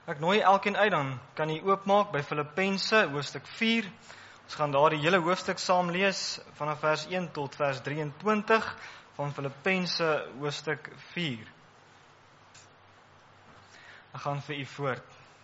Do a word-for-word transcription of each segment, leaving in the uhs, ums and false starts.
Ek nooi elkeen uit, dan kan jy oopmaak by Filippense hoofstuk vier. Ons gaan daar die hele hoofstuk saam lees, vanaf vers een tot vers drieëntwintig van Filippense hoofstuk vier. Ek gaan vir u voort.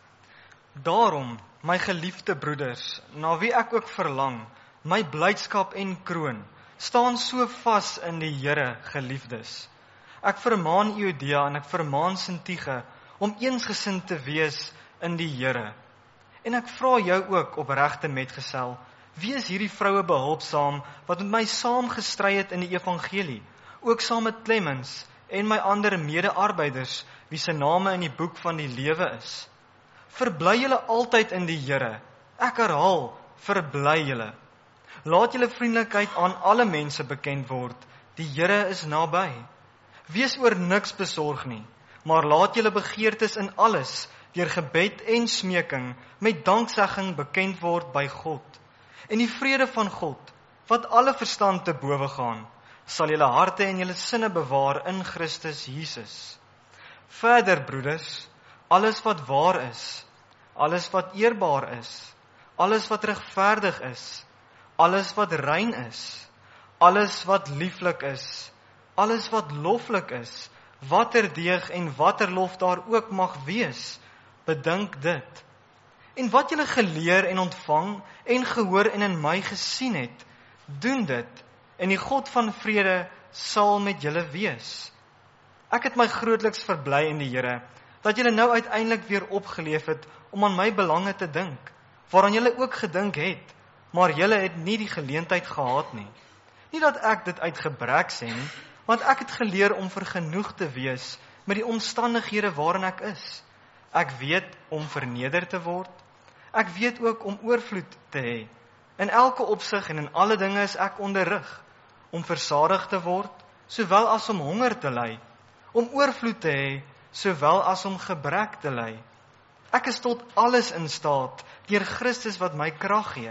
Daarom, my geliefde broeders, na wie ek ook verlang, my blydskap en kroon, staan so vas in die Here, geliefdes. Ek vermaan Judea en ek vermaan Sintige om eensgesind te wees in die Here. En ek vra jou ook, opregte metgesel, wees hierdie vroue behulpsaam wat met my saam gestry het in die evangelie, ook saam met Clemens en my ander mede-arbeiders, wie se name in die boek van die lewe is. Verbly julle altyd in die Here. Ek herhaal, verbly julle. Laat julle vriendelikheid aan alle mense bekend word. Die Here is naby. Wees oor niks besorg nie, maar laat julle begeertes in alles, deur gebed en smeking, met danksegging bekend word by God. En die vrede van God, wat alle verstand te bowe gaan, sal julle harte en julle sinne bewaar in Christus Jesus. Verder, broeders, alles wat waar is, alles wat eerbaar is, alles wat regverdig is, alles wat rein is, alles wat lieflik is, alles wat loflik is, watter deeg en watter lof daar ook mag wees, bedink dit. En wat julle geleer en ontvang en gehoor en in my gesien het, doen dit, en die God van vrede sal met julle wees. Ek het my grootliks verbly in die Here, dat julle nou uiteindelik weer opgeleef het om aan my belange te dink, waaraan julle ook gedink het, maar julle het nie die geleentheid gehad nie. Nie dat ek dit uit gebrek sê nie, want ek het geleer om vergenoeg te wees met die omstandighede waarin ek is. Ek weet om verneder te word, ek weet ook om oorvloed te hê. In elke opsig en in alle dinge is ek onderrig, om versadig te word, sowel as om honger te ly, om oorvloed te hê, sowel as om gebrek te ly. Ek is tot alles in staat, deur Christus wat my krag gee.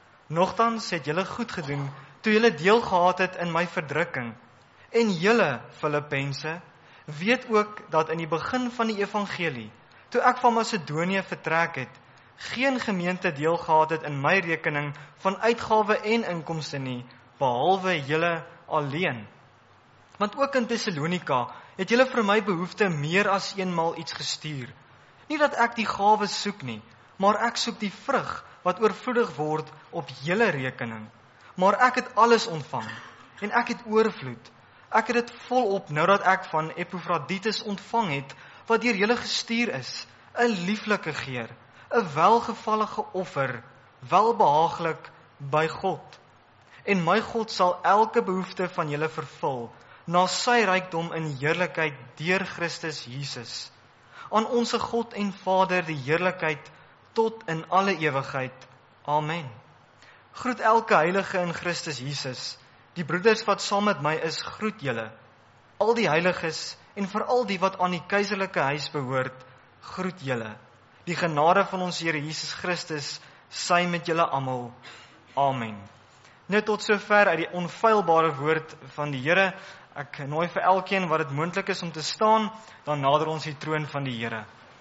Nogtans het julle goed gedoen, toe julle deel gehad het in my verdrukking. En julle, Filippense, weet ook dat in die begin van die evangelie, toe ek van Macedonië vertrek het, geen gemeente deel gehad het in my rekening van uitgawe en inkomste nie, behalwe julle alleen. Want ook in Thessalonika het julle vir my behoefte meer as eenmal iets gestuur. Nie dat ek die gawe soek nie, maar ek soek die vrug wat oorvloedig word op julle rekening. Maar ek het alles ontvang, en ek het oorvloed. Ek het dit volop nou dat ek van Epaphroditus ontvang het, wat deur julle gestuur is, 'n lieflike geur, 'n welgevallige offer, welbehaaglik by God. En my God sal elke behoefte van julle vervul, na sy rykdom in heerlikheid deur Christus Jesus. Aan onsse God en Vader die heerlikheid tot in alle ewigheid. Amen. Groet elke heilige in Christus Jesus. Die broeders wat saam met my is, groet julle. Al die heiliges en veral die wat aan die keiserlike huis behoort, groet julle. Die genade van ons Here Jesus Christus sy met julle almal. Amen. Nou tot sover uit die onfeilbare woord van die Here. Ek nooi vir elkeen wat dit moontlik is om te staan, dan nader ons die troon van die Here.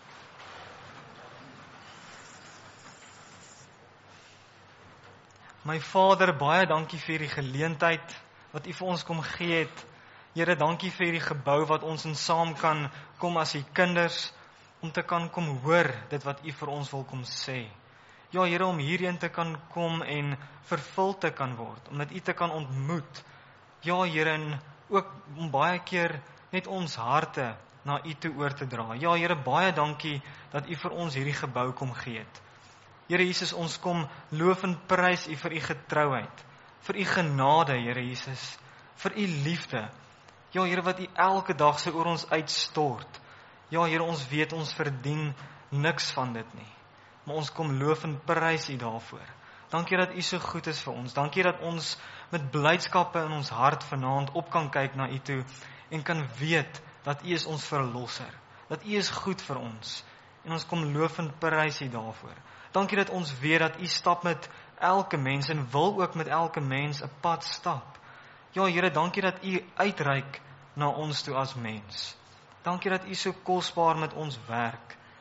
My Vader, baie dankie vir die geleentheid wat U vir ons kom gee het. Here, dankie vir die gebou wat ons in saam kan kom as U kinders, om te kan kom hoor dit wat U vir ons wil kom sê. Ja, Here, om hierheen te kan kom en vervul te kan word, om dit U te kan ontmoet. Ja, Here, en ook om baie keer net ons harte na U toe oor te dra. Ja, Here, baie dankie dat U vir ons hierdie gebou kom gee het. Here Jesus, ons kom loof en prys U vir U getrouheid, vir U genade, Here Jesus, vir U liefde. Ja, Here, wat U elke dag so oor ons uitstort. Ja, Here, ons weet ons verdien niks van dit nie, maar ons kom loof en prys U daarvoor. Dankie dat U so goed is vir ons. Dankie dat ons met blydskappe in ons hart vanaand op kan kyk na U toe en kan weet dat U is ons verlosser, dat U is goed vir ons. En ons kom loof en prys U daarvoor. Dankie dat ons weet dat U stap met elke mens en wil ook met elke mens 'n pad stap. Ja, Here, dankie dat U uitreik na ons toe as mens. Dankie dat U so kosbaar met ons werk.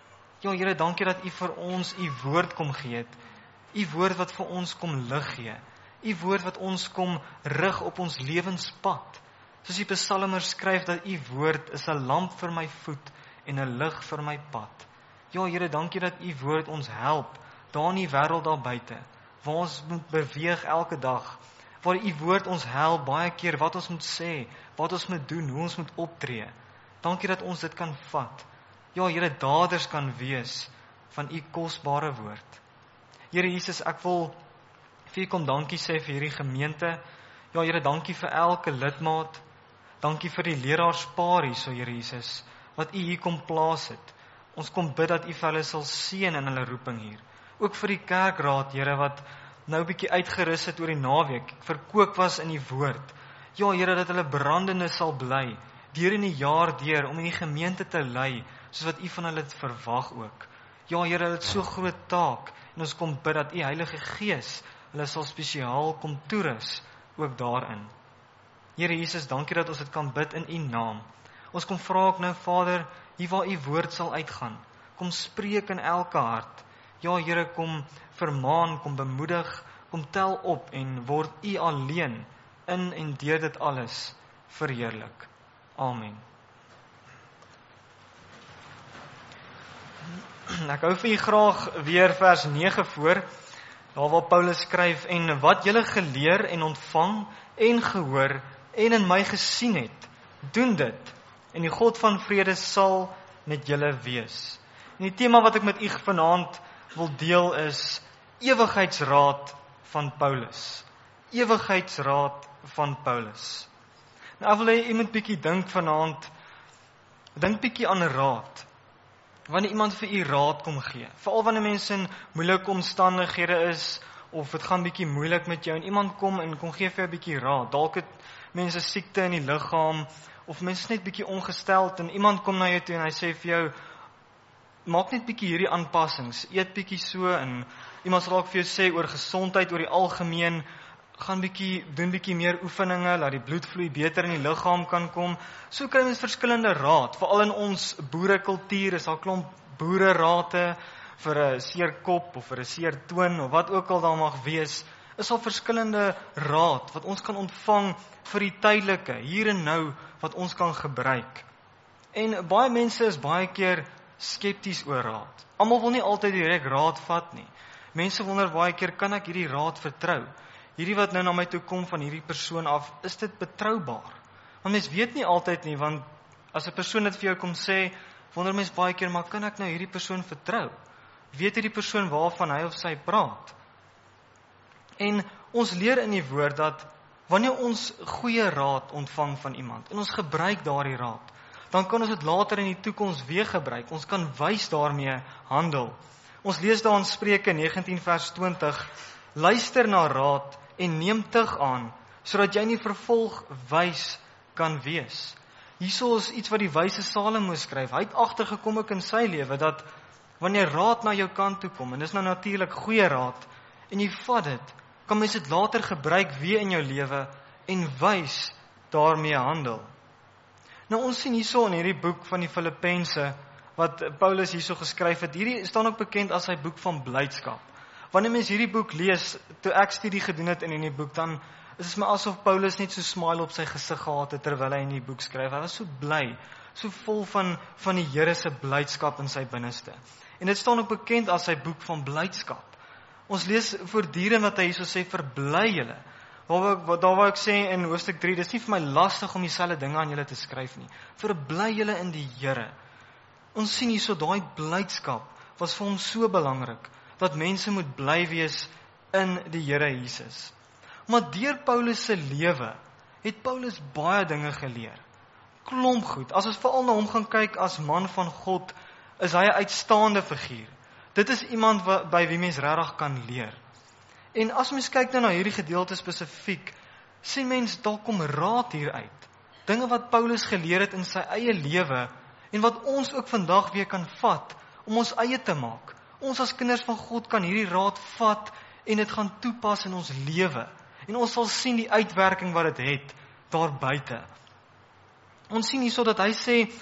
Ja, Here, dankie dat U vir ons U woord kom gee het. U woord wat vir ons kom lig gee. U woord wat ons kom rig op ons lewenspad. Soos die psalmer skryf dat U woord is 'n lamp vir my voet en 'n lig vir my pad. Ja, Here, dankie dat U woord ons help daar in die wêreld daar buite, waar ons moet beweeg elke dag, waar U woord ons help baie keer wat ons moet sê, wat ons moet doen, hoe ons moet optree. Dankie dat ons dit kan vat. Ja, Here, daders kan wees van U kosbare woord. Here Jesus, ek wil vir U kom dankie sê vir hierdie gemeente. Ja, Here, dankie vir elke lidmaat. Dankie vir die leraarspaar hierso, Here Jesus, wat U hier kom plaas het. Ons kom bid dat U vir hulle sal seën in hulle roeping hier. Ook vir die kerkraad, Here, wat nou 'n bietjie uitgerus het oor die naweek, verkoop was in die woord. Ja, Here, dat hulle brandende sal bly, deur in die jaar deur, om in die gemeente te lei, soos wat U van hulle verwag ook. Ja, Here, hulle het so groot taak, en ons kom bid dat U Heilige Gees hulle sal spesiaal kom toerus, ook daarin. Here Jesus, dankie dat ons dit kan bid in U naam. Ons kom vra ook nou, Vader, hier waar U woord sal uitgaan, kom spreek in elke hart. Ja, Here, kom vermaan, kom bemoedig, kom tel op en word U alleen in en deur dit alles verheerlik. Amen. Ek hou vir u graag weer vers nege voor, daar waar Paulus skryf, en wat julle geleer en ontvang en gehoor en in my gesien het, doen dit, en die God van vrede sal met julle wees. En die tema wat ek met u vanaand wil deel is ewigheidsraad van Paulus. Ewigheidsraad van Paulus. Nou ek wil hê u moet bietjie dink vanaand, dink bietjie aan raad. Wanneer iemand vir u raad kom gee, veral wanneer mense in moeilike omstandighede is, of dit gaan bietjie moeilik met jou, en iemand kom en kom gee vir jou 'n bietjie raad, dalk het mense siekte in die liggaam, of mense net bietjie ongesteld, en iemand kom na jou toe en hy sê vir jou, maak net bietjie hierdie aanpassings, eet bietjie so, en iemand sal ook vir jou sê oor gesondheid, oor die algemeen, gaan bietjie, doen bietjie meer oefeninge, laat die bloedvloei beter in die liggaam kan kom. So kry ons verskillende raad, veral in ons boerekultuur is daar klomp boererate vir 'n seer kop of vir 'n seer toon of wat ook al daar mag wees. Is daar verskillende raad wat ons kan ontvang vir die tydelike, hier en nou, wat ons kan gebruik. En baie mense is baie keer skepties oor raad. Almal wil nie altyd direk raad vat nie. Mense wonder baie keer, kan ek hierdie raad vertrou? Hierdie wat nou na my toe kom van hierdie persoon af, is dit betroubaar? Want mens weet nie altyd nie, want as 'n persoon dit vir jou kom sê, wonder mens baie keer, maar kan ek nou hierdie persoon vertrou? Weet hierdie persoon waarvan hy of sy praat? En ons leer in die woord dat, wanneer ons goeie raad ontvang van iemand, en ons gebruik daardie raad, dan kan ons dit later in die toekoms weer gebruik, ons kan wys daarmee handel. Ons lees daar in Spreuke negentien vers twintig, luister na raad, en neem tug aan, sodat jy in die vervolg wys kan wees. Hierso is iets wat die wyse Salomo skryf. Hy het agtergekom ook in sy lewe, dat wanneer raad na jou kant toe kom, en dis nou natuurlik goeie raad, en jy vat dit, kan mens dit later gebruik weer in jou lewe, en wys daarmee handel. Nou ons sien hierso in hierdie boek van die Filippense, wat Paulus hierso geskryf het, hierdie staan ook bekend as sy boek van blydskap. Wanneer mens hierdie boek lees, toe ek studie gedoen het in hierdie boek, dan is het my asof Paulus net so smile op sy gesig gehad het, terwyl hy in die boek skryf. Hy was so bly, so vol van, van die Here se blydskap in sy binneste. En dit staan ook bekend as sy boek van blydskap. Ons lees voortdurend wat hy hierso sê, verbly julle. Daar waar ek sê in hoofstuk drie, dis nie vir my lastig om dieselfde dinge aan julle te skryf nie. Verbly julle in die Here. Ons sien hierso, daai blydskap was vir hom so belangrik, dat mense moet bly wees in die Here Jesus. Maar deur Paulus se lewe het Paulus baie dinge geleer. Klomp goed. As ons veral na hom gaan kyk as man van God, is hy 'n uitstaande figuur. Dit is iemand wat, by wie mens regtig kan leer. En as mens kyk nou na hierdie gedeelte spesifiek, sien mens daar kom raad hieruit. Dinge wat Paulus geleer het in sy eie lewe, en wat ons ook vandag weer kan vat, om ons eie te maak. Ons as kinders van God kan hierdie raad vat, en dit gaan toepas in ons lewe. En ons sal sien die uitwerking wat dit het, daar buite. Ons sien hierso dat hy sê,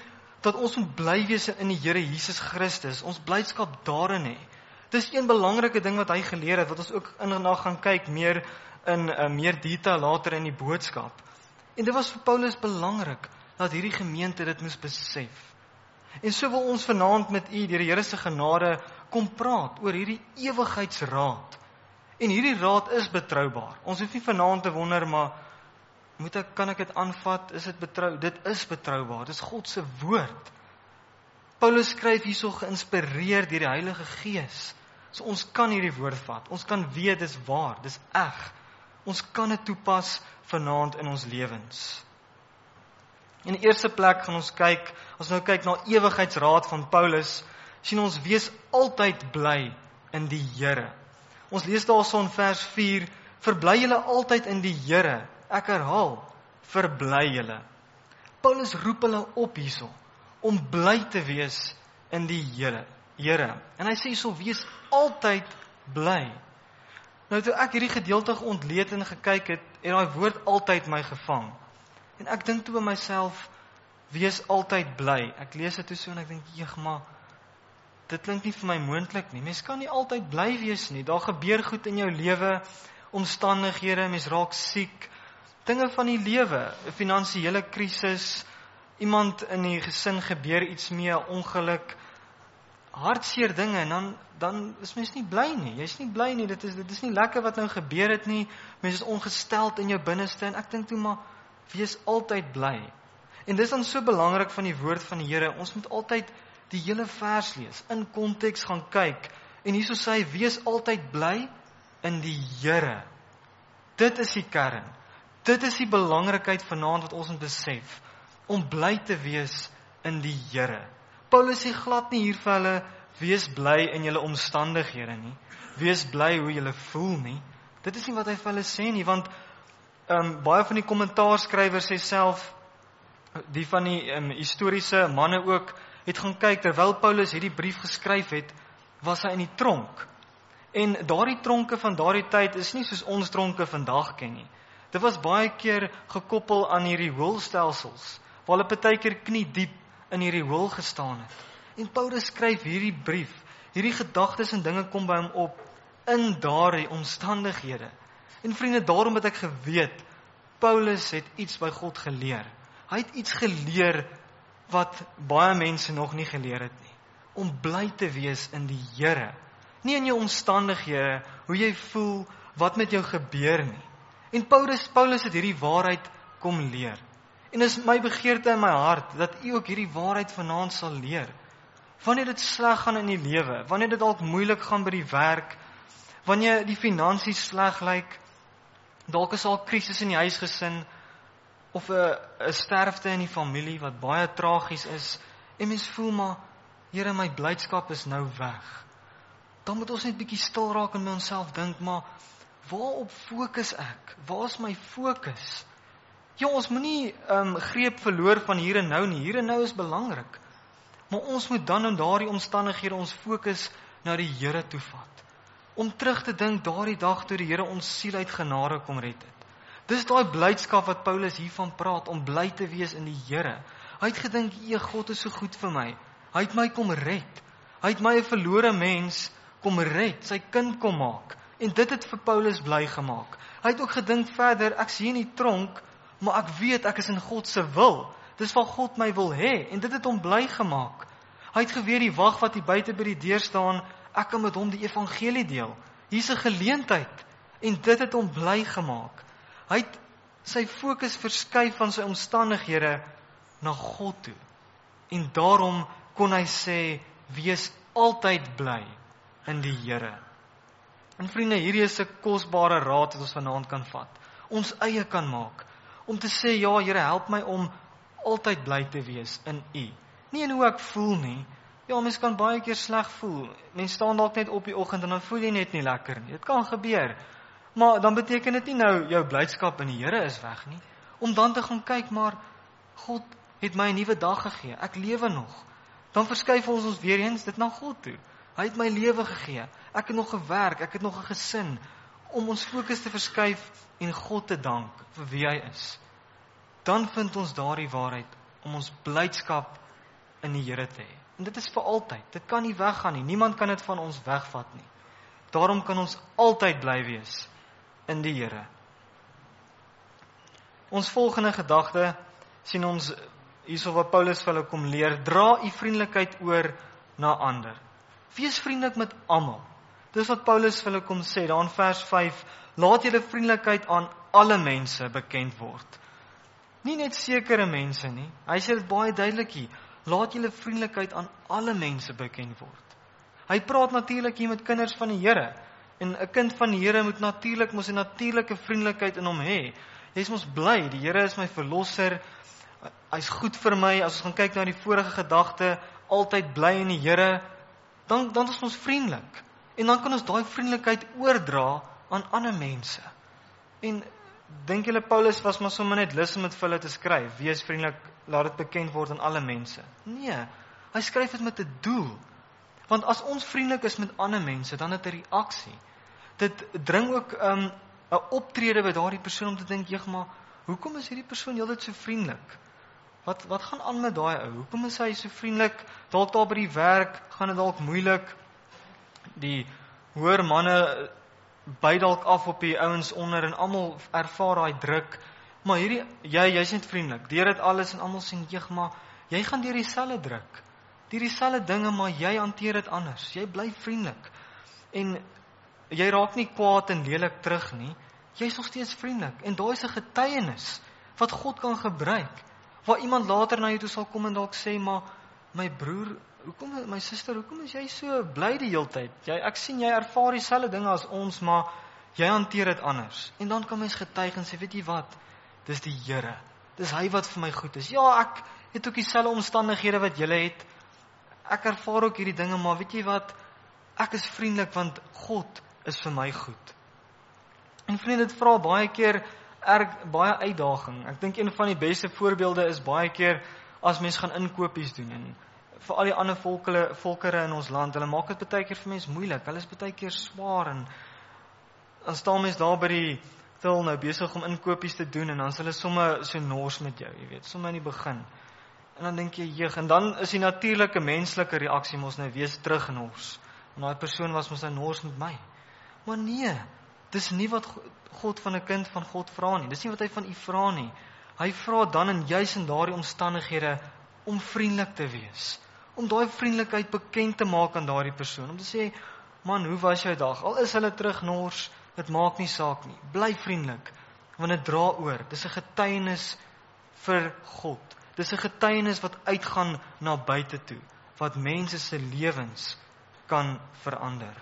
dat ons moet bly wees in die Here Jesus Christus, ons blydskap daarin hê. Dis een belangrike ding wat hy geleer het, wat ons ook inderdaad gaan kyk meer in uh, meer detail later in die boodskap. En dit was vir Paulus belangrik dat hierdie gemeente dit moes besef. En so wil ons vanaand met u deur die Here se genade kom praat oor hierdie ewigheidsraad. En hierdie raad is betroubaar. Ons hoef nie vanaand te wonder, maar moet ek kan ek dit aanvat? Is dit betrou? Dit is betroubaar. Dit is God se woord. Paulus skryf hierso geïnspireer deur die Heilige Gees. So ons kan hierdie woord vat. Ons kan weet dis waar, dis eg. Ons kan dit toepas vanaand in ons lewens. In die eerste plek gaan ons kyk, as nou kyk na ewigheidsraad van Paulus, sien ons wees altyd bly in die Here. Ons lees daarso in vers vier, verbly julle altyd in die Here. Ek herhaal, verbly julle. Paulus roep hulle op hierso om bly te wees in die Here. Here. En hy sê hierso, wees altyd bly. Nou toe ek hierdie gedeelte ontleed en gekyk het, het daai woord altyd my gevang. En ek dink toe by myself, wees altyd bly. Ek lees dit toe so en ek dink, jeeg maar, dit klink nie vir my moontlik nie. Mens kan nie altyd bly wees nie. Daar gebeur goed in jou lewe, omstandighede, mens raak siek, dinge van die lewe, 'n finansiële krisis, iemand in die gesin gebeur iets mee, 'n ongeluk, hartseer dinge, en dan dan is mens nie bly nie. Jy's nie bly nie. Dit is dit is nie lekker wat nou gebeur het nie. Mens is ongesteld in jou binneste en ek dink toe maar wees altyd bly. En dis dan so belangrik van die woord van die Here. Ons moet altyd die hele vers lees, in konteks gaan kyk. En hierso sê hy, wees altyd bly in die Here. Dit is die kern. Dit is die belangrikheid vanaand wat ons moet besef, om bly te wees in die Here. Paulus sê glad nie hier vir hulle, wees bly in julle omstandighede nie, wees bly hoe julle voel nie. Dit is nie wat hy vir hulle sê nie, want um, baie van die kommentaarskrywers sê self, die van die um, historiese manne ook, het gaan kyk, terwyl Paulus hierdie brief geskryf het, was hy in die tronk. En daardie tronke van daardie tyd is nie soos ons tronke vandag ken nie. Dit was baie keer gekoppel aan hierdie hoolstelsels, waar hulle partykeer knie diep in hierdie hool gestaan het. En Paulus skryf hierdie brief, hierdie gedagtes en dinge kom by hom op, in daardie omstandighede. En vriende, daarom het ek geweet, Paulus het iets by God geleer. Hy het iets geleer, wat baie mense nog nie geleer het nie. Om bly te wees in die Here. Nie in jou omstandighede, hoe jy voel, wat met jou gebeur nie. En Paulus, Paulus het hierdie waarheid kom leer. En is my begeerte in my hart, dat u ook hierdie waarheid vanaand sal leer. Wanneer dit sleg gaan in die lewe, wanneer dit dalk moeilik gaan by die werk, wanneer die finansies sleg lyk, dalk is al krisis in die huisgesin, of 'n 'n sterfte in die familie, wat baie tragies is, en mens voel maar, Here, my blydskap is nou weg. Dan moet ons net bietjie stil raak en by onsself dink, maar waarop fokus ek? Waar is my fokus? Ja, ons moenie um, greep verloor van hier en nou nie. Hier en nou is belangrik. Maar ons moet dan in daardie omstandighede ons fokus na die Here toe vat. Om terug te dink daardie dag toe die Here ons siel uit genade kom red het. Dis daai blydskap wat Paulus hiervan praat, om bly te wees in die Here. Hy het gedink, "Ee, God is so goed vir my. Hy het my kom red. Hy het my 'n verlore mens kom red, sy kind kom maak." En dit het vir Paulus bly gemaak. Hy het ook gedink verder, ek is hier in die tronk, maar ek weet ek is in God se wil. Dis wat God my wil hê, en dit het hom bly gemaak. Hy het geweet die wag wat hier buite by die deur staan, ek kan met hom die evangelie deel. Hier's 'n geleentheid, en dit het hom bly gemaak. Hy het sy fokus verskuif van sy omstandighede na God toe. En daarom kon hy sê, wees altyd bly in die Here. En vriende, hierdie is 'n kosbare raad wat ons vanaand kan vat. Ons eie kan maak. Om te sê, ja Here, help my om altyd bly te wees in U. Nie in hoe ek voel nie. Ja, mens kan baie keer sleg voel. Mens staan dalk net op die oggend en dan voel jy net nie lekker nie. Dit kan gebeur. Maar dan beteken dit nie nou jou blydskap in die Here is weg nie. Om dan te gaan kyk, maar God het my 'n nuwe dag gegee. Ek lewe nog. Dan verskuif ons ons weer eens dit na God toe. Hy het my lewe gegee. Ek het nog gewerk, ek het nog 'n gesin. Om ons fokus te verskuif en God te dank vir wie hy is. Dan vind ons daardie waarheid om ons blydskap in die Here te hê. En dit is vir altyd. Dit kan nie weggaan nie. Niemand kan dit van ons wegvat nie. Daarom kan ons altyd bly wees in die Here. Ons volgende gedagte sien ons hierso wat Paulus vir hulle kom leer, dra u vriendelikheid oor na ander. Wees vriendelik met almal. Dis wat Paulus vir hulle kom sê, daar in vers vyf, laat julle vriendelikheid aan alle mense bekend word. Nie net sekere mense nie, hy sê dit baie duidelik hier, laat julle vriendelikheid aan alle mense bekend word. Hy praat natuurlik hier met kinders van die Here, en 'n kind van die Here moet natuurlik mos 'n natuurlike vriendelikheid in hom hê. Jy is mos bly, die Here is my verlosser, hy's goed vir my, as ons gaan kyk na die vorige gedagte, altyd bly in die Here, dan, dan is ons vriendelik. En dan kan ons daai vriendelikheid oordra aan ander mense. En dink julle Paulus was maar sommer net lus om dit vir hulle te skryf, wees vriendelik, laat dit bekend word aan alle mense. Nee, hy skryf dit met 'n doel. Want as ons vriendelik is met ander mense, dan het 'n reaksie. Dit dring ook 'n um, 'n optrede by daardie persoon om te dink, "Jeg, maar hoekom is hierdie persoon heeltyd so vriendelik? Wat wat gaan aan met daai ou? Hoekom is hy so vriendelik? Dalk daar by die werk gaan dit dalk moeilik. Die hoër manne by dalk af op die ouens onder en almal ervaar daai druk. Maar hierdie jy jy's net vriendelik. Deur dit alles en almal sien, "Jeg, maar jy gaan deur dieselfde druk. Deur dieselfde dinge, maar jy hanteer dit anders. Jy bly vriendelik. En jy raak nie kwaad en lelik terug nie. Jy's nog steeds vriendelik. En daai is 'n getuienis wat God kan gebruik. Waar iemand later na jou toe sal kom en dalk sê, "Maar my broer, hoekom my suster, hoekom is jy so bly die heeltyd? Jy ek sien jy ervaar dieselfde dinge as ons, maar jy hanteer dit anders." En dan kan mens getuig en sê, "Weet jy wat? Dis die Here. Dis hy wat vir my goed is. Ja, ek het ook dieselfde omstandighede wat julle het. Ek ervaar ook hierdie dinge, maar weet jy wat? Ek is vriendelik want God is vir my goed." En vriende, dit vra baie keer erg baie uitdaging. Ek dink een van die beste voorbeelde is baie keer as mens gaan inkopies doen en vir al die ander volkere, volkere in ons land, hulle maak dit baie keer vir mens moeilik. Hulle is baie keer swaar en dan staan mens daar by die til nou besig om inkopies te doen en dan is hulle sommer so nors met jou, jy weet, sommer in die begin. En dan dink jy, "Jeg," en dan is die natuurlike menslike reaksie mos nou wees terugnors. En daai persoon was mos nou nors met my. Maar nee, dis nie wat God van 'n kind van God vra nie. Dis nie wat hy van u vra nie. Hy vra dan en juis in daardie omstandighede om vriendelik te wees. Om daai vriendelikheid bekend te maak aan daardie persoon. Om te sê, "Man, hoe was jou dag? Al is hulle terugnors, dit maak nie saak nie. Bly vriendelik, want dit dra oor. Dis 'n getuienis vir God. Dis 'n getuienis wat uitgaan na buite toe, wat mense se lewens kan verander."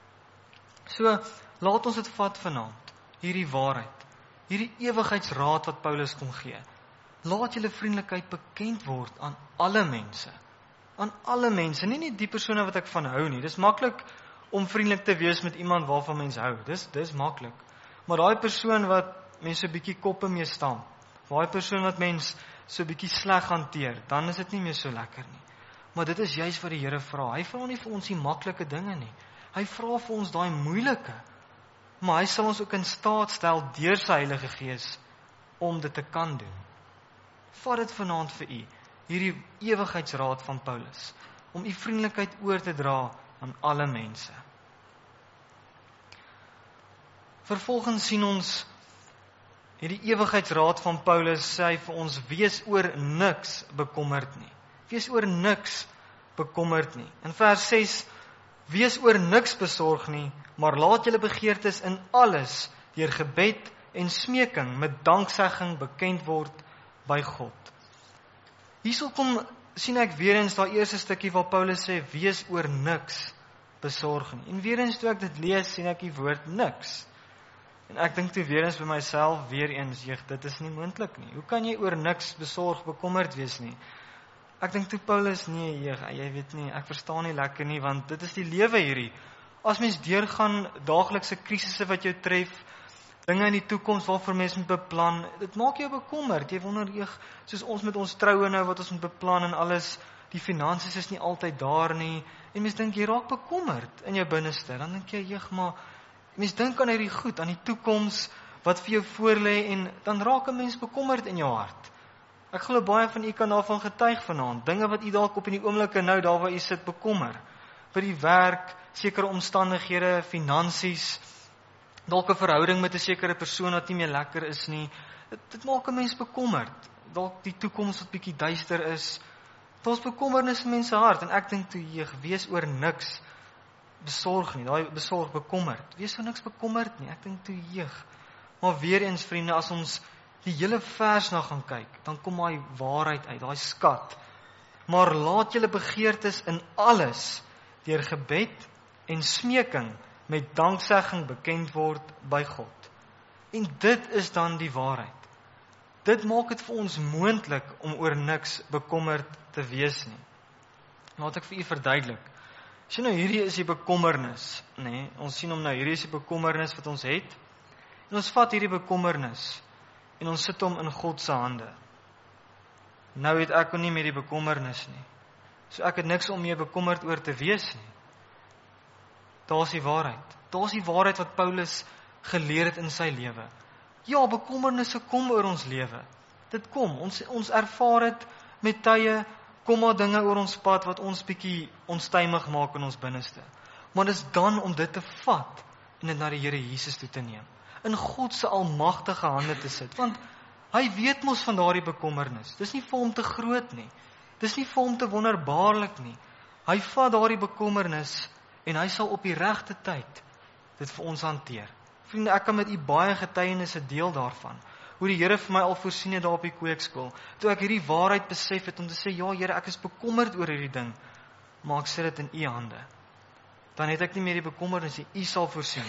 So, laat ons dit vat vanaand, hierdie waarheid, hierdie ewigheidsraad wat Paulus kom gee. Laat julle vriendelikheid bekend word aan alle mense. Aan alle mense, nie net die persone wat ek van hou nie. Dis maklik om vriendelik te wees met iemand waarvan mens hou. Dis dis maklik. Maar daai persoon wat mense so 'n bietjie koppe mee stamp, daai persoon wat mens so 'n bietjie sleg hanteer, dan is dit nie meer so lekker nie. Maar dit is juis wat die Here vra. Hy vra nie vir ons die maklike dinge nie. Hy vra vir ons daai moeilike. Maar hy sal ons ook in staat stel deur sy Heilige Gees om dit te kan doen. Vat dit vanaand vir u, hierdie ewigheidsraad van Paulus, om u vriendelikheid oor te dra aan alle mense. Vervolgens sien ons hierdie ewigheidsraad van Paulus, sê hy vir ons, wees oor niks bekommerd nie. Wees oor niks bekommerd nie. In vers ses, wees oor niks besorg nie, maar laat julle begeertes in alles deur gebed en smeking met danksegging bekend word by God. Hierso kom sien ek weer eens daai eerste stukkie waar Paulus sê, wees oor niks besorg nie. En weer eens toe ek dit lees, sien ek die woord niks. En ek dink toe weer eens by myself, weer eens, jeug, dit is nie moontlik nie. Hoe kan jy oor niks besorg, bekommerd wees nie? Ek dink toe Paulus, nee, jeug, jy weet nie, ek verstaan nie lekker nie, want dit is die lewe hierdie. As mens deurgaan daaglikse krisisse wat jou tref, dinge in die toekoms waarvoor mens moet beplan, dit maak jou bekommerd. Jy wonder, jeug, soos ons met ons troue nou, wat ons moet beplan en alles, die finansies is nie altyd daar nie, en mens dink, jy raak bekommerd in jou binneste, dan dink jy, jeug, maar, mens dink aan hierdie goed, aan die toekoms, wat vir jou voorlê, en dan raak 'n mens bekommerd in jou hart. Ek glo baie van u kan daarvan getuig vanaand. Dinge wat u dalk op in die oomblikke nou daar waar u sit bekommer. By die werk, sekere omstandighede, finansies, dalk 'n verhouding met 'n sekere persoon wat nie meer lekker is nie. Dit, dit maak 'n mens bekommerd. Dalk die toekoms wat bietjie duister is. Daar's bekommernis in mense hart en ek dink toe jy wees oor niks besorg nie. Daai besorg bekommerd. Wees oor niks bekommerd nie. Ek dink toe jeug. Maar weer eens vriende, as ons die hele vers na gaan kyk, dan kom daai waarheid uit, daai skat. Maar laat julle begeertes in alles deur gebed en smeking met danksegging bekend word by God. En dit is dan die waarheid. Dit maak dit vir ons moontlik om oor niks bekommerd te wees nie. Laat ek vir u verduidelik. As jy nou hierdie is die bekommernis, nê? Nee, ons sien hom nou, hierdie is die bekommernis wat ons het. En ons vat hierdie bekommernis en ons sit hom in God se hande. Nou het ek nie meer die bekommernis nie. So ek het niks om mee bekommerd oor te wees nie. Daar's die waarheid. Daar's die waarheid wat Paulus geleer het in sy lewe. Ja, bekommernisse kom oor ons lewe. Dit kom. Ons ons ervaar dit met tye, kom maar dinge oor ons pad wat ons bietjie onstuimig maak in ons binneste. Maar dis dan om dit te vat en dit na die Here Jesus toe te neem. In God se almagtige hande te sit, want hy weet mos van daardie bekommernis. Dis nie vir hom te groot nie. Dis nie vir hom te wonderbaarlik nie. Hy vat daardie bekommernis en hy sal op die regte tyd dit vir ons hanteer. Vriende, ek kan met u baie getuienisse deel daarvan. Hoe die Here vir my al voorsien het daar op die kweekskool. Toe ek hierdie waarheid besef het om te sê, ja Here, ek is bekommerd oor hierdie ding, maar ek sit dit in u hande. Dan het ek nie meer die bekommernis nie. U sal voorsien.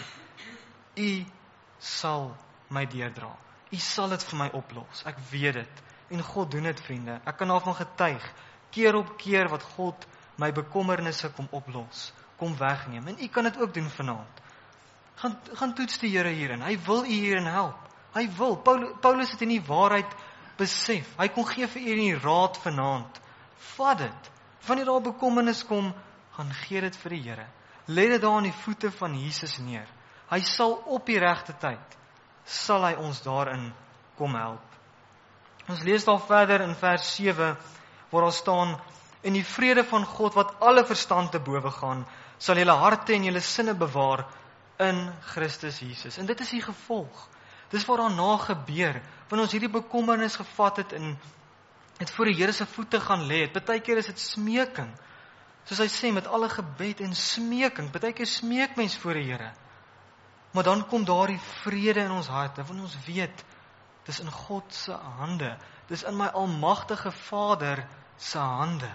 U sal my deurdra. U sal dit vir my oplos. Ek weet dit. En God doen dit, vriende. Ek kan daarvan getuig. Keer op keer wat God my bekommernisse kom oplos, kom wegneem. En u kan dit ook doen vanaand. Gaan, gaan toets die Here hierin. Hy wil u hierin help. Hy wil. Paulus, Paulus het in die waarheid besef. Hy kon gee vir u in die raad vanaand. Vat dit. Wanneer daar bekommernis kom, gaan gee dit vir die Here. Lê dit daar aan die voete van Jesus neer. Hy sal op die regte tyd, sal hy ons daarin kom help. Ons lees daar verder in vers sewe, waar daar staan, en die vrede van God wat alle verstand te bowe gaan, sal julle harte en julle sinne bewaar in Christus Jesus. En dit is die gevolg. Dis wat daarna gebeur, wanneer ons hierdie bekommernis gevat het en het voor die Here se voete gaan lê. Partykeer is dit smeking. Soos hy sê, met alle gebed en smeking. Partykeer smeek mens voor die Here. Maar dan kom daar die vrede in ons harte, wanneer ons weet, dis in God se hande. Dis in my almagtige Vader se hande.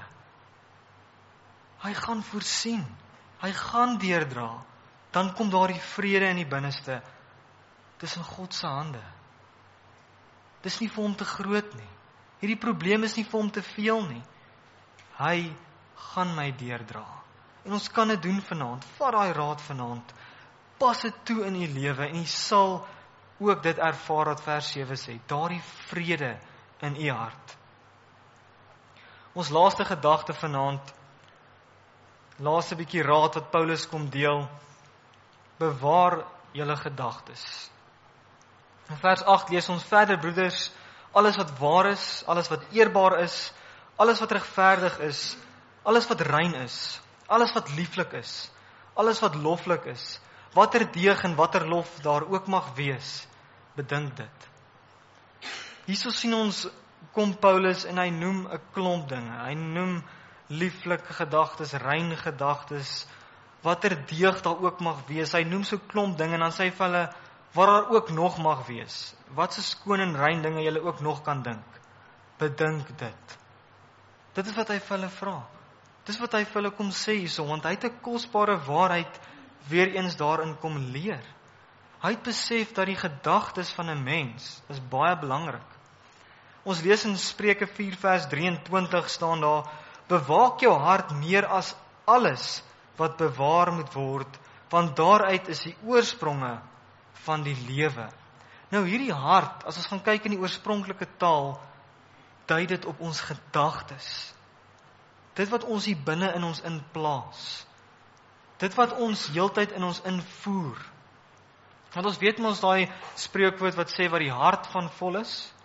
Hy gaan voorsien. Hy gaan deurdra. Dan kom daar die vrede in die binneste. Dis in God se hande. Dis nie vir hom te groot nie. Hierdie probleem is nie vir hom te veel nie. Hy gaan my deurdra. En ons kan dit doen vanaand. Vat daai raad vanaand. Pas dit toe in u lewe en u sal ook dit ervaar wat vers sewe sê. Daardie vrede in u hart. Ons laaste gedagte vanaand. Laaste bietjie raad wat Paulus kom deel. Bewaar julle gedagtes. In vers agt lees ons verder, broeders, alles wat waar is, alles wat eerbaar is, alles wat regverdig is, alles wat rein is, alles wat lieflik is, alles wat loflik is, watter deeg en watter lof daar ook mag wees, bedink dit. Hierso sien ons, kom Paulus en hy noem 'n klomp dinge. Hy noem lieflike gedagtes, rein gedagtes, watter deeg daar ook mag wees. Hy noem so 'n klomp dinge en dan sê hy vir hulle, wat daar ook nog mag wees. Wat se skoon en rein dinge julle ook nog kan dink. Bedink dit. Dit is wat hy vir hulle vra. Dis wat hy vir hulle kom sê hierso, want hy het 'n kosbare waarheid weer eens daarin kom leer. Hy het besef dat die gedagtes van 'n mens is baie belangrik. Ons lees in Spreuke vier vers drieëntwintig staan daar, bewaak jou hart meer as alles wat bewaar moet word, want daaruit is die oorspronge van die lewe. Nou hierdie hart, as ons gaan kyk in die oorspronklike taal, dui dit op ons gedagtes. Dit wat ons hier binne in ons inplaas. Dit wat ons heeltyd in ons invoer. Want ons weet mos daai spreekwoord wat sê wat die hart van vol is,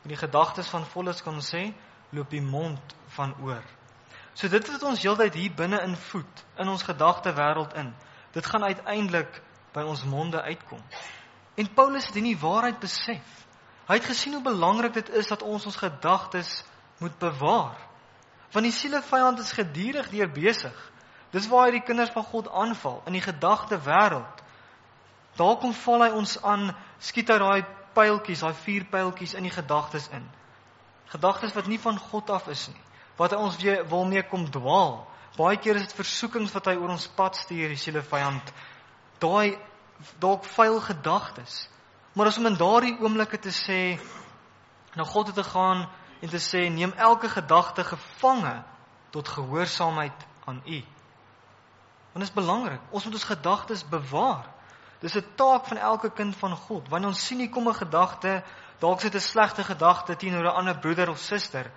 die gedagtes van vol is, kan ons sê, loop die mond van oor. So dit wat ons heeltyd hier binne in voed, in ons gedagte wêreld in, dit gaan uiteindelik by ons monde uitkom. En Paulus het hierdie waarheid besef. Hy het gesien hoe belangrik dit is dat ons ons gedagtes moet bewaar. Want die sielevyand is gedurig deur besig. Dis waar hy die kinders van God aanval, in die gedagte wêreld. Daar kom val hy ons aan, skiet hy daai pyltjies, daai vier pyltjies in die gedagtes in. Gedagtes wat nie van God af is nie, wat hy ons weer wil mee kom dwaal. Baie keer is dit versoekings wat hy oor ons pad stuur, die sielevyand. Daai dalk vuil gedagtes. Maar as om in daardie oomblikke te sê, na God toe te gaan en te sê, neem elke gedagte gevange tot gehoorsaamheid aan U. Want dit is belangrik, ons moet ons gedagtes bewaar. Dis 'n taak van elke kind van God. Wanneer ons sien hier kom 'n gedagte, dalk sit 'n slegte gedagte teenoor 'n ander broeder of suster,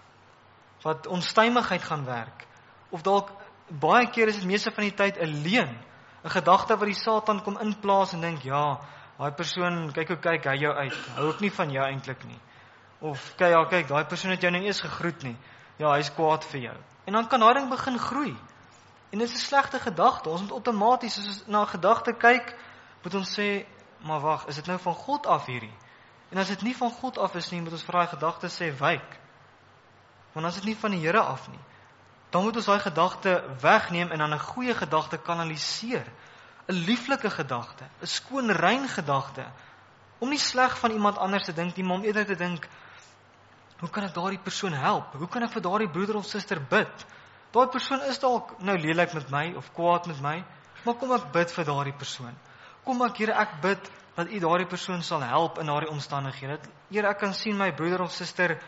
wat onstuimigheid gaan werk, of dalk baie keer is dit meeste van die tyd 'n leuen, 'n gedagte wat die Satan kom inplaas en dink, ja, daai persoon, kyk hoe kyk hy jou uit, hou ook nie van jou eintlik nie. Of, kyk, ja, kyk, daai persoon het jou nie eens gegroet nie, ja, hy is kwaad vir jou. En dan kan daai ding begin groei. En dit is 'n slegte gedagte. Ons moet outomaties, as ons na 'n gedagte kyk, moet ons sê, maar wag, is dit nou van God af hierdie? En as dit nie van God af is nie, moet ons vir daai gedagte sê, wyk. Want as dit nie van die Here af nie, dan moet ons daai gedagte wegneem en dan 'n goeie gedagte kanaliseer. 'n Lieflike gedagte, 'n skoon rein gedagte. Om nie sleg van iemand anders te dink nie, maar om eerder te dink, hoe kan ek daardie persoon help? Hoe kan ek vir daardie broeder of suster bid? Daai persoon is dalk nou lelik met my of kwaad met my, maar kom ek bid vir daardie persoon. Kom ek, Here, ek bid dat U daardie persoon sal help in daardie omstandighede. Here, ek kan sien my broeder of suster,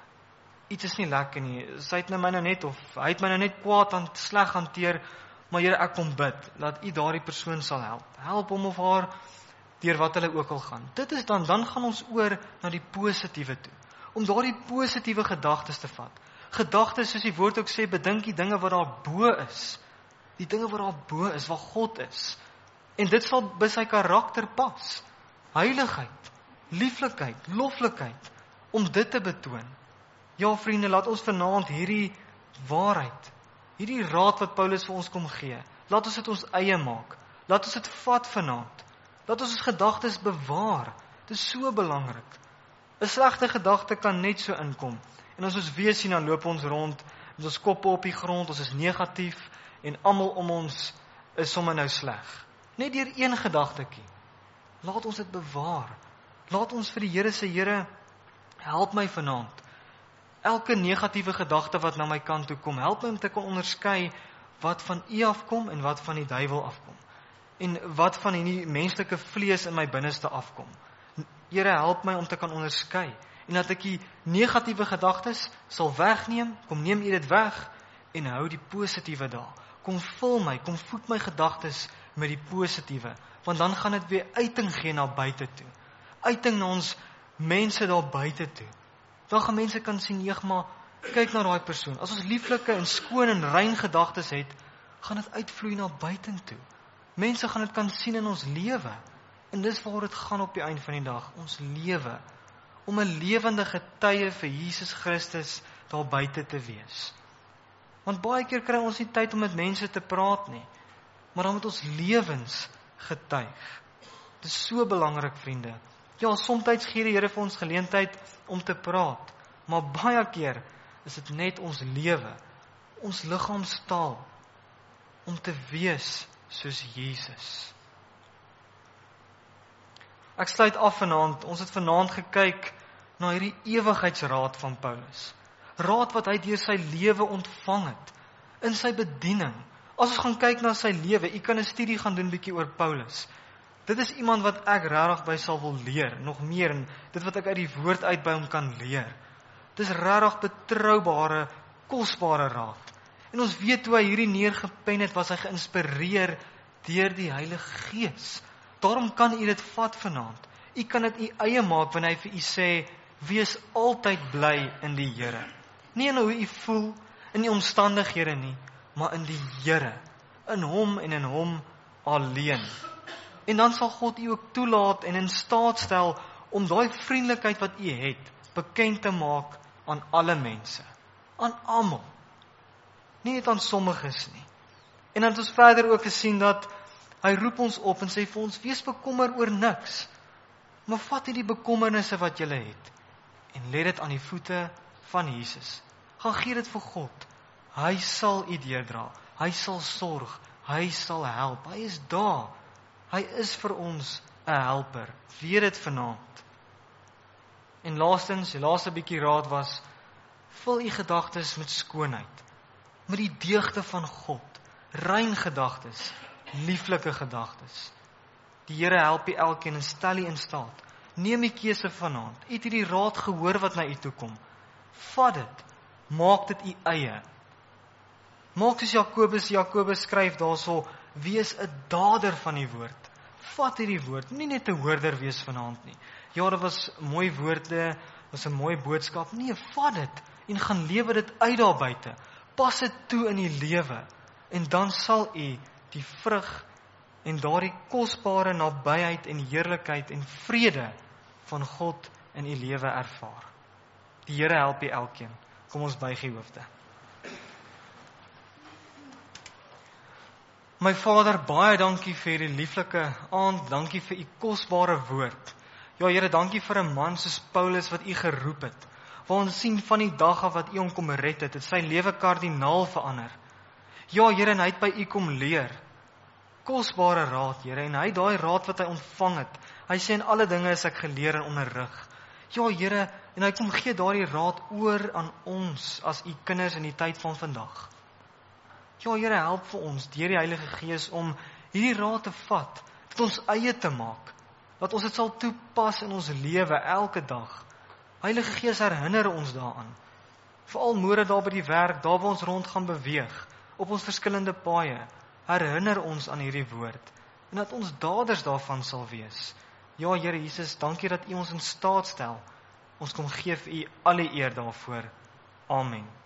iets is nie lekker nie. Sy het my nou net of hy het my nou net kwaad en sleg hanteer, maar Here, ek kom bid dat U daardie persoon sal help. Help hom of haar deur wat hulle ook al gaan. Dit is dan dan gaan ons oor na die positiewe toe. Om daardie positiewe gedagtes te vat. Gedagtes, soos die woord ook sê, bedink die dinge wat daar bo is. Die dinge wat daar bo is, wat God is. En dit sal by sy karakter pas. Heiligheid, lieflikheid, loflikheid, om dit te betoon. Ja, vriende, laat ons vanaand hierdie waarheid, hierdie raad wat Paulus vir ons kom gee, laat ons dit ons eie maak. Laat ons dit vat vanaand. Laat ons ons gedagtes bewaar. Dit is so belangrik. 'n Slegte gedagte kan net so inkom. En as ons weer sien, dan loop ons rond, met ons koppe op die grond, ons is negatief, en almal om ons is sommer nou sleg. Net deur een gedagtetjie. Laat ons dit bewaar. Laat ons vir die Here sê, Here, help my vanaand. Elke negatiewe gedagte wat na my kant toe kom, help my om te kan onderskei wat van U afkom en wat van die duiwel afkom. En wat van hierdie menslike vlees in my binneste afkom. Here, help my om te kan onderskei. En dat ek die negatiewe gedagtes sal wegneem, kom neem U dit weg, en hou die positiewe daar. Kom vul my, kom voed my gedagtes met die positiewe, want dan gaan dit weer uiting gee na buite toe. Uiting na ons mense daar buite toe. Dan gaan mense kan sien, eeg maar, kyk na daai persoon. As ons lieflike en skoon en rein gedagtes het, gaan dit uitvloei na buite toe. Mense gaan dit kan sien in ons lewe. En dis waar dit gaan op die einde van die dag, ons lewe. Om 'n lewende getuie vir Jesus Christus daar buite te wees. Want baie keer kry ons nie tyd om met mense te praat nie, maar dan moet ons lewens getuig. Dit is so belangrik, vriende. Ja, soms gee die Here vir ons geleentheid om te praat, maar baie keer is dit net ons lewe, ons liggaamstaal, om te wees soos Jesus. Ek sluit af vanaand, ons het vanaand gekyk na hierdie ewigheidsraad van Paulus. Raad wat hy deur sy lewe ontvang het, in sy bediening. As ons gaan kyk na sy lewe, u kan 'n studie gaan doen bietjie oor Paulus. Dit is iemand wat ek regtig by sal wil leer, nog meer, en dit wat ek uit die woord uit by hom kan leer. Dit is regtig betroubare, kosbare raad. En ons weet hoe hy hierdie neergepen het, was hy geïnspireer deur die Heilige Gees. Daarom kan u dit vat vanaand. U kan dit u eie maak wanneer hy vir u sê, wees altyd bly in die Here. Nie in hoe u voel, in die omstandighede nie, maar in die Here, in hom en in hom alleen. En dan sal God u ook toelaat en in staat stel om daai vriendelikheid wat u het, bekend te maak aan alle mense, aan almal, nie net aan sommiges nie. En dan het ons verder ook gesien dat hy roep ons op en sê vir ons, wees bekommer oor niks, maar vat hierdie bekommernisse wat julle het, en lê dit aan die voete van Jesus. Gaan gee dit vir God. Hy sal u deurdra, hy sal sorg, hy sal help, hy is daar. Hy is vir ons 'n helper. Weet dit vanaand. En laastens, die laaste bietjie raad was, vul u gedagtes met skoonheid, met die deugde van God, rein gedagtes, lieflike gedagtes. Die Here help u elkeen en stel u in staat. Neem die keuse vanaand. U het hierdie raad gehoor wat na u toe kom. Vat dit, maak dit u eie. Maak soos Jakobus, Jakobus skryf daarso, wees 'n dader van die woord. Vat hierdie woord, nie net 'n hoorder wees vanaand nie. Ja, dit was mooi woorde, was 'n mooi boodskap. Nee, vat dit en gaan lewe dit uit daar buite. Pas dit toe in die lewe en dan sal u die vrug en daardie kosbare nabyheid en heerlikheid en vrede van God in u lewe ervaar. Die Here help u elkeen. Kom ons buig die hoofde. My Vader, baie dankie vir die lieflike aand, dankie vir u kosbare woord. Ja Here, dankie vir 'n man soos Paulus wat u geroep het, waar ons sien van die dag af wat u hom kom red het, het sy lewe kardinaal verander. Ja Here, en hy het by u kom leer, kosbare raad Here, en hy daai raad wat hy ontvang het, hy sê in alle dinge is ek geleer en onderrig. Ja Here, en hy kom gee daardie raad oor aan ons as u kinders in die tyd van vandag. Ja Here, help vir ons deur die Heilige Gees om hierdie raad te vat, dit ons eie te maak, dat ons dit sal toepas in ons lewe elke dag. Heilige Gees, herinner ons daaraan. Veral môre daar by die werk, daar waar ons rond gaan beweeg, op ons verskillende paaie, herinner ons aan hierdie woord, en dat ons daders daarvan sal wees. Ja Here Jesus, dankie dat u ons in staat stel. Ons kom gee vir u alle eer daarvoor. Amen.